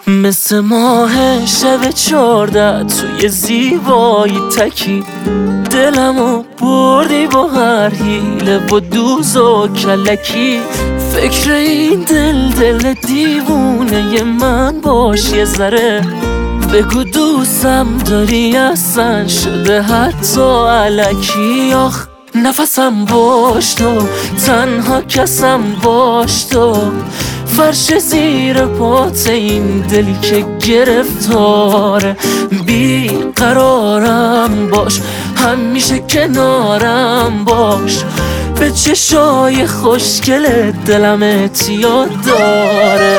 مثل ماه شب 14 توی زیبایی تکی، دلمو بردی با هر حیله و دوز و کلکی. فکر این دل دیوونه من باش یه ذره، بگو دوستم داری اصلا شده حتی الکی. آخ نفسم باش تو، تنها کسم باش تو، فرش زیر پات این دلی که گرفتاره. بی قرارم باش، همیشه کنارم باش، به چشای خوشگل دلم اعتیاد داره.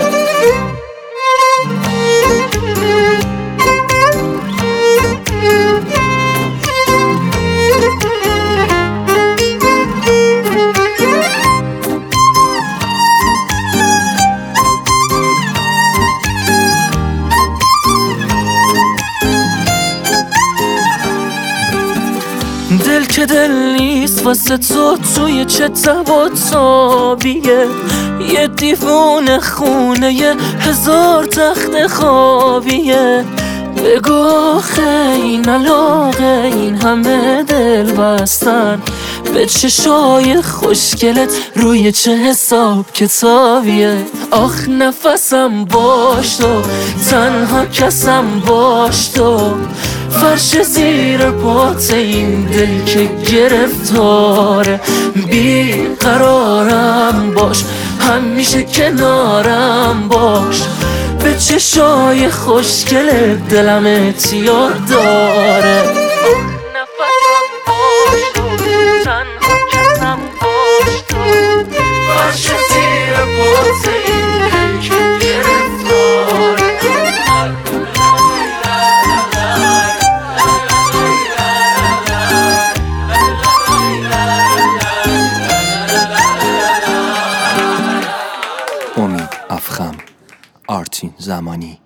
دل که دل نیست واسه تو توی چه تب و تابیه، یه دیوونه خونه یه هزار تخت خوابیه. بگو آخه این علاقه این همه دل بستن، به چشای خوشگلت روی چه حساب کتابیه. آخ نفسم باش تو، تنها کسم باش تو، فرش زیر پات این دل که گرفتاره. بی قرارم باش، همیشه کنارم باش، به چشای خوشگل دلم اعتیاد داره. نفسم باش تو، تنها کسم باش تو، فرش زیر پات این دل که گرفتاره. امید افخم، آرتین زمانی.